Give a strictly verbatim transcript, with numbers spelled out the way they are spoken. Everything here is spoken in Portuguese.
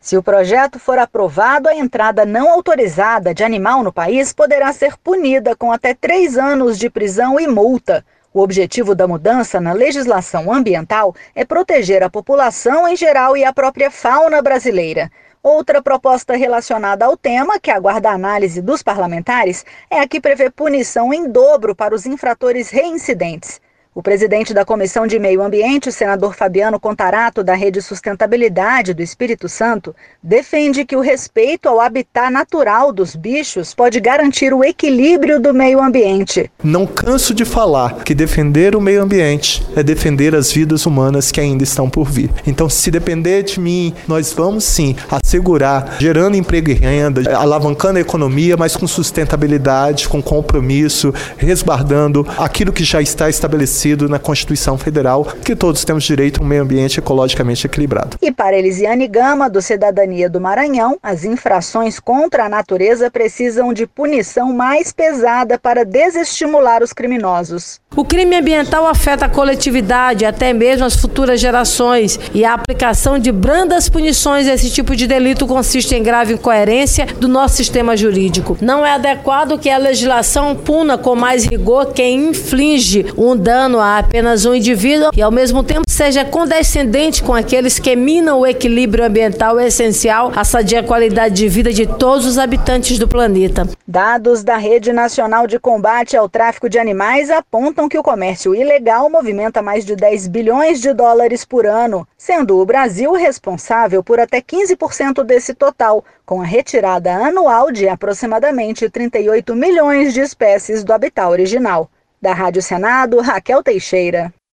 Se o projeto for aprovado, a entrada não autorizada de animal no país poderá ser punida com até três anos de prisão e multa. O objetivo da mudança na legislação ambiental é proteger a população em geral e a própria fauna brasileira. Outra proposta relacionada ao tema, que aguarda a análise dos parlamentares, é a que prevê punição em dobro para os infratores reincidentes. O presidente da Comissão de Meio Ambiente, o senador Fabiano Contarato, da Rede Sustentabilidade do Espírito Santo, defende que o respeito ao habitat natural dos bichos pode garantir o equilíbrio do meio ambiente. Não canso de falar que defender o meio ambiente é defender as vidas humanas que ainda estão por vir. Então, se depender de mim, nós vamos sim assegurar, gerando emprego e renda, alavancando a economia, mas com sustentabilidade, com compromisso, resguardando aquilo que já está estabelecido na Constituição Federal, que todos temos direito a um meio ambiente ecologicamente equilibrado. E para Elisiane Gama, do Cidadania do Maranhão, as infrações contra a natureza precisam de punição mais pesada para desestimular os criminosos. O crime ambiental afeta a coletividade, até mesmo as futuras gerações, e a aplicação de brandas punições a esse tipo de delito consiste em grave incoerência do nosso sistema jurídico. Não é adequado que a legislação puna com mais rigor quem inflige um dano a apenas um indivíduo e, ao mesmo tempo, seja condescendente com aqueles que minam o equilíbrio ambiental essencial à sadia qualidade de vida de todos os habitantes do planeta. Dados da Rede Nacional de Combate ao Tráfico de Animais apontam que o comércio ilegal movimenta mais de dez bilhões de dólares por ano, sendo o Brasil responsável por até quinze por cento desse total, com a retirada anual de aproximadamente trinta e oito milhões de espécies do habitat original. Da Rádio Senado, Raquel Teixeira.